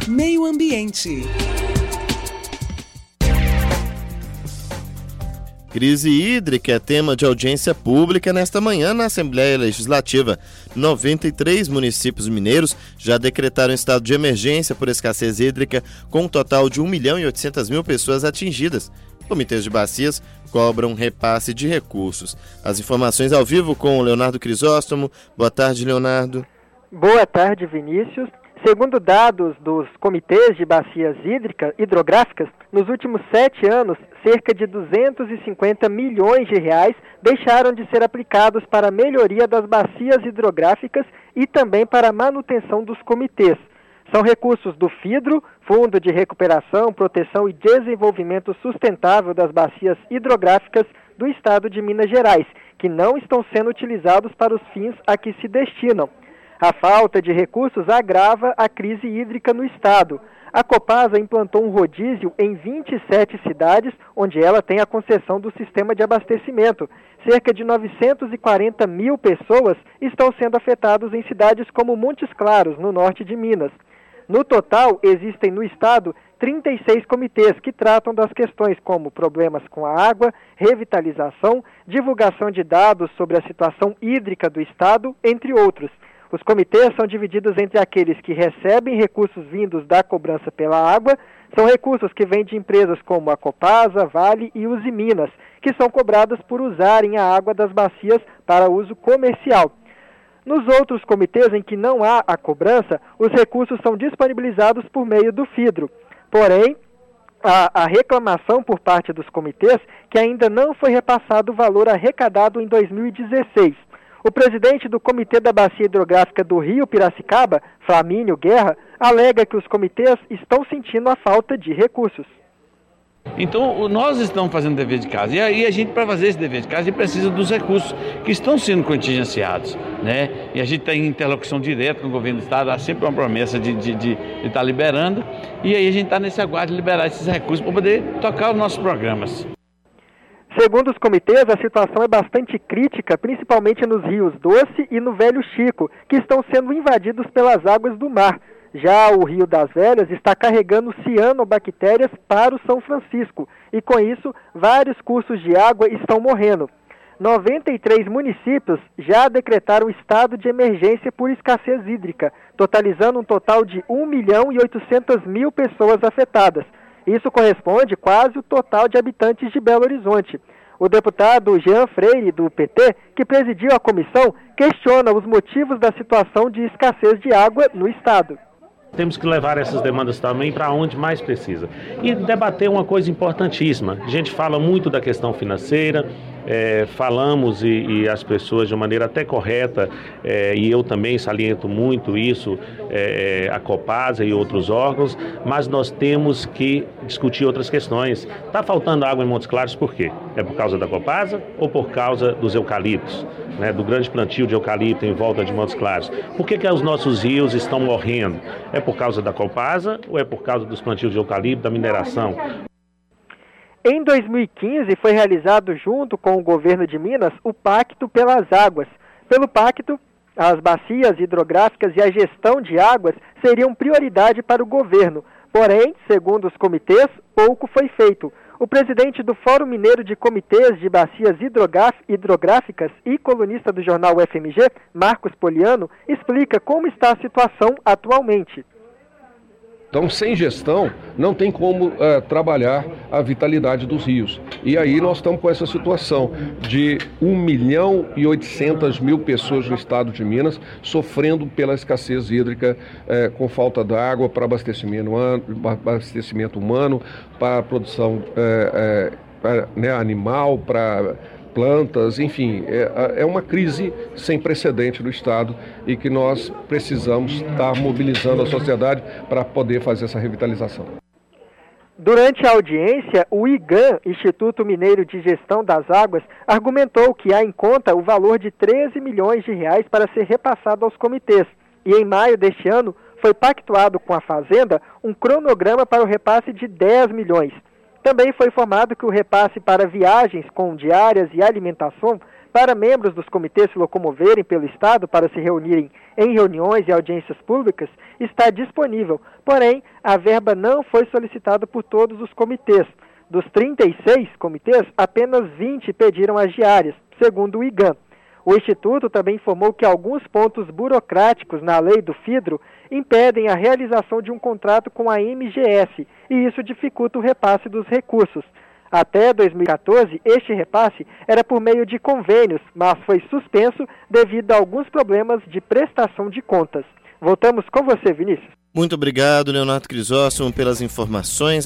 Meio Ambiente. Crise hídrica é tema de audiência pública nesta manhã na Assembleia Legislativa. 93 municípios mineiros já decretaram estado de emergência por escassez hídrica, com um total de 1.800.000 pessoas atingidas. Comitês de bacias cobram repasse de recursos. As informações ao vivo com o Leonardo Crisóstomo. Boa tarde, Leonardo. Boa tarde, Vinícius. Segundo dados dos comitês de bacias hidrográficas, nos últimos 7 anos, cerca de 250 milhões de reais deixaram de ser aplicados para a melhoria das bacias hidrográficas e também para a manutenção dos comitês. São recursos do FIDRO, Fundo de Recuperação, Proteção e Desenvolvimento Sustentável das Bacias Hidrográficas do Estado de Minas Gerais, que não estão sendo utilizados para os fins a que se destinam. A falta de recursos agrava a crise hídrica no estado. A Copasa implantou um rodízio em 27 cidades, onde ela tem a concessão do sistema de abastecimento. Cerca de 940 mil pessoas estão sendo afetadas em cidades como Montes Claros, no norte de Minas. No total, existem no estado 36 comitês que tratam das questões como problemas com a água, revitalização, divulgação de dados sobre a situação hídrica do estado, entre outros. Os comitês são divididos entre aqueles que recebem recursos vindos da cobrança pela água, são recursos que vêm de empresas como a Copasa, Vale e Usiminas, que são cobradas por usarem a água das bacias para uso comercial. Nos outros comitês em que não há a cobrança, os recursos são disponibilizados por meio do FIDRO. Porém, a reclamação por parte dos comitês que ainda não foi repassado o valor arrecadado em 2016. O presidente do Comitê da Bacia Hidrográfica do Rio Piracicaba, Flamínio Guerra, alega que os comitês estão sentindo a falta de recursos. Então, nós estamos fazendo dever de casa. E aí, a gente, para fazer esse dever de casa, a gente precisa dos recursos que estão sendo contingenciados, né? E a gente está em interlocução direta com o governo do estado, há sempre uma promessa de estar liberando. E aí, a gente está nesse aguardo de liberar esses recursos para poder tocar os nossos programas. Segundo os comitês, a situação é bastante crítica, principalmente nos rios Doce e no Velho Chico, que estão sendo invadidos pelas águas do mar. Já o Rio das Velhas está carregando cianobactérias para o São Francisco e, com isso, vários cursos de água estão morrendo. 93 municípios já decretaram estado de emergência por escassez hídrica, totalizando um total de 1.800.000 pessoas afetadas. Isso corresponde quase o total de habitantes de Belo Horizonte. O deputado Jean Freire, do PT, que presidiu a comissão, questiona os motivos da situação de escassez de água no estado. Temos que levar essas demandas também para onde mais precisa. E debater uma coisa importantíssima. A gente fala muito da questão financeira, falamos e as pessoas de uma maneira até correta, e eu também saliento muito isso, a Copasa e outros órgãos, mas nós temos que discutir outras questões. Está faltando água em Montes Claros por quê? É por causa da Copasa ou por causa dos eucaliptos, né, do grande plantio de eucalipto em volta de Montes Claros? Por que os nossos rios estão morrendo? É por causa da Copasa ou é por causa dos plantios de eucalipto, da mineração? Em 2015, foi realizado junto com o governo de Minas o Pacto pelas Águas. Pelo pacto, as bacias hidrográficas e a gestão de águas seriam prioridade para o governo. Porém, segundo os comitês, pouco foi feito. O presidente do Fórum Mineiro de Comitês de Bacias Hidrográficas e colunista do jornal UFMG, Marcos Poliano, explica como está a situação atualmente. Então, sem gestão, não tem como trabalhar a vitalidade dos rios. E aí nós estamos com essa situação de 1.800.000 pessoas no estado de Minas sofrendo pela escassez hídrica, com falta de água para abastecimento humano, para produção animal, para plantas, enfim, é uma crise sem precedente no estado e que nós precisamos estar mobilizando a sociedade para poder fazer essa revitalização. Durante a audiência, o IGAM, Instituto Mineiro de Gestão das Águas, argumentou que há em conta o valor de 13 milhões de reais para ser repassado aos comitês. E em maio deste ano, foi pactuado com a Fazenda um cronograma para o repasse de 10 milhões. Também foi informado que o repasse para viagens com diárias e alimentação para membros dos comitês se locomoverem pelo Estado para se reunirem em reuniões e audiências públicas está disponível, porém, a verba não foi solicitada por todos os comitês. Dos 36 comitês, apenas 20 pediram as diárias, segundo o IGAM. O Instituto também informou que alguns pontos burocráticos na lei do FIDRO impedem a realização de um contrato com a MGS, e isso dificulta o repasse dos recursos. Até 2014, este repasse era por meio de convênios, mas foi suspenso devido a alguns problemas de prestação de contas. Voltamos com você, Vinícius. Muito obrigado, Leonardo Crisóstomo, pelas informações.